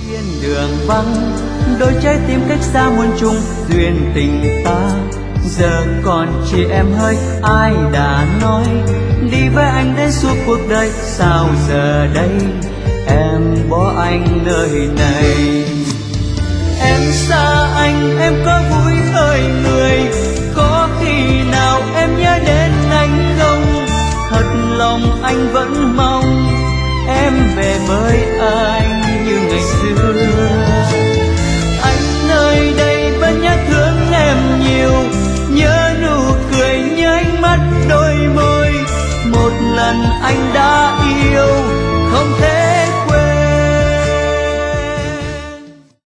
Thiên đường vắng, đôi trái tim cách xa muôn trùng duyên tình ta. Giờ còn chỉ em hơi, ai đã nói đi với anh đến suốt cuộc đời. Sao giờ đây em bỏ anh nơi này? Em xa anh, em có vui hơi người, có khi nào em nhớ đến anh không? Thật lòng anh vẫn mong em về với anh như ngày xưa.